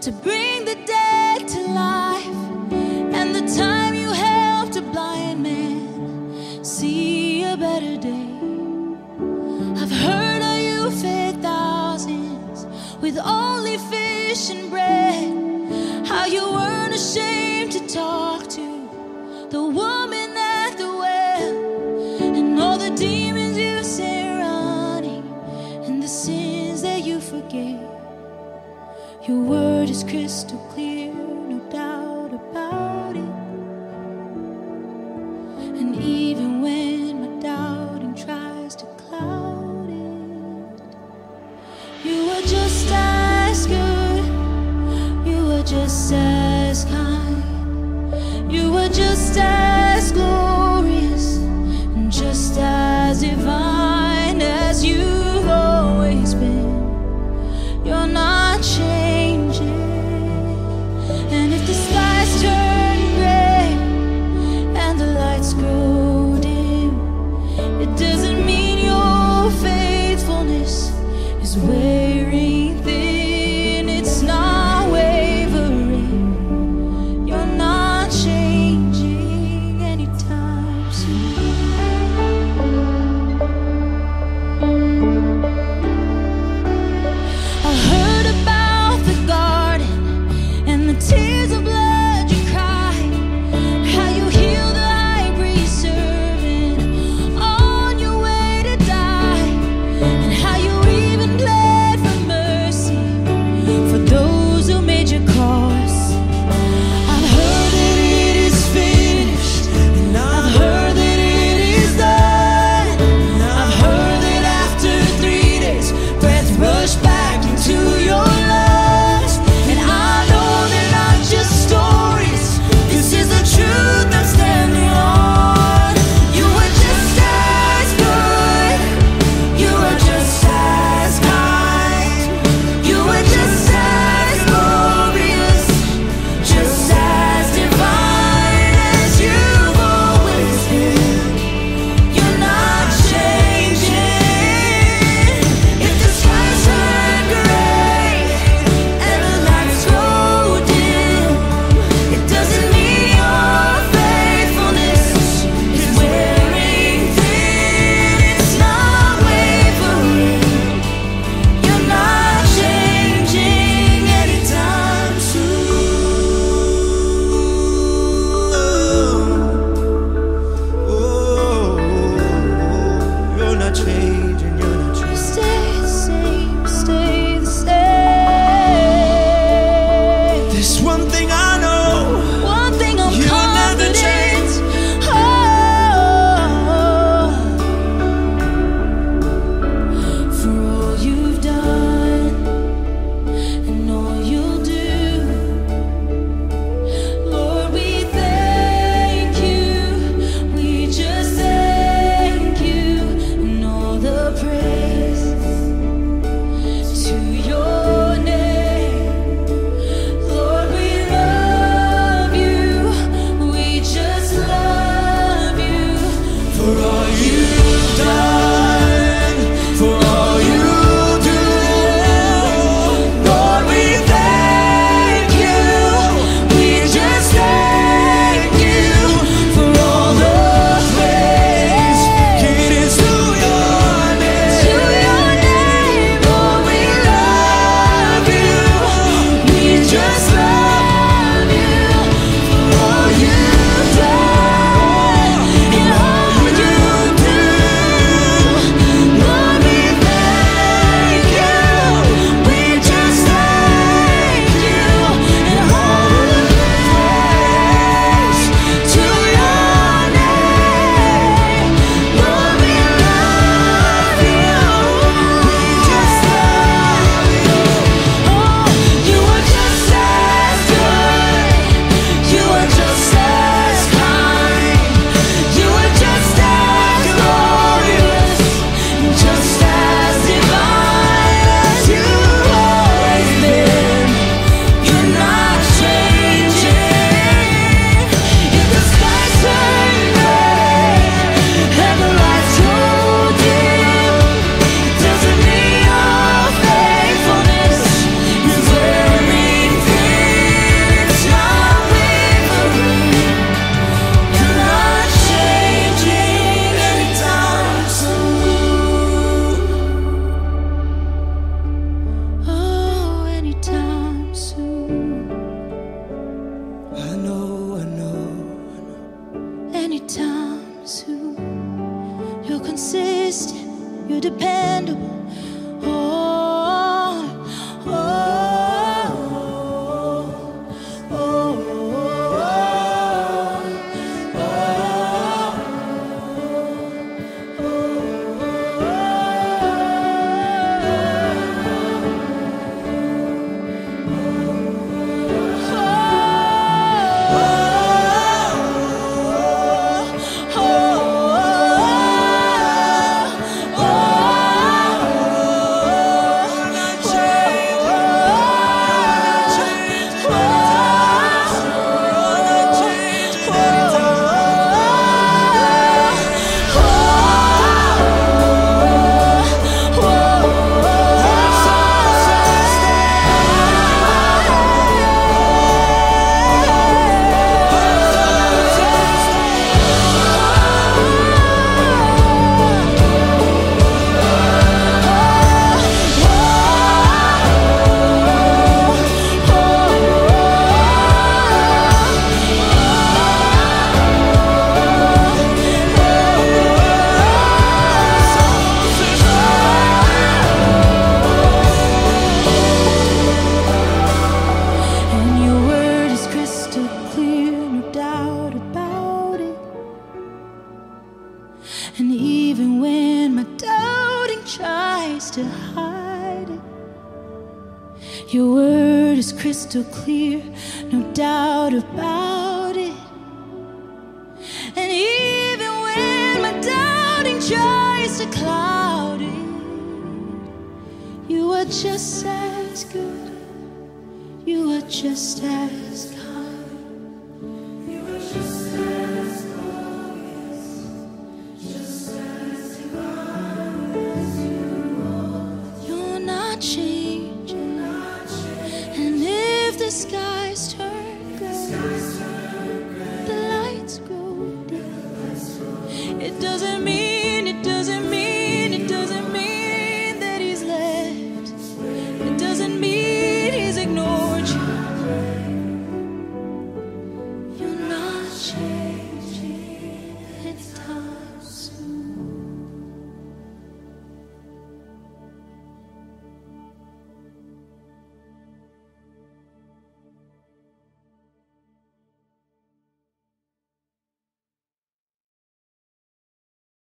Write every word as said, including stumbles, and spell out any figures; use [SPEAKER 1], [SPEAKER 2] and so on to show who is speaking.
[SPEAKER 1] to bring the dead to life, and the time you helped a blind man see a better day. I've heard how you fed thousands with only fish and bread, how you weren't ashamed to talk to the woman at the well, and all the demons you sent running, and the sins that you forgave. Your word is crystal clear, no doubt about it. And even when my doubting tries to cloud it, you are just as good, you are just as kind, you are just as glorious, and just as divine as you've always been. You're not changing. And if the skies turn gray and the lights grow dim, it doesn't mean your faithfulness is wearing thin. It's not wavering. You're not changing anytime soon. I heard about the garden and the tears of blood you cried, how you healed the high priest servant on your way to die, and how you even bled for mercy Your word is crystal clear, no doubt about it. And even when my doubting tries to cloud it, you are just as good, you are just as kind, you are just as glorious, just as divine as you are. You're not changing, and if the skies turn gray, the lights grow dim, it doesn't mean, it doesn't mean, it doesn't mean that he's left. It doesn't mean he's ignored you. You're not changed.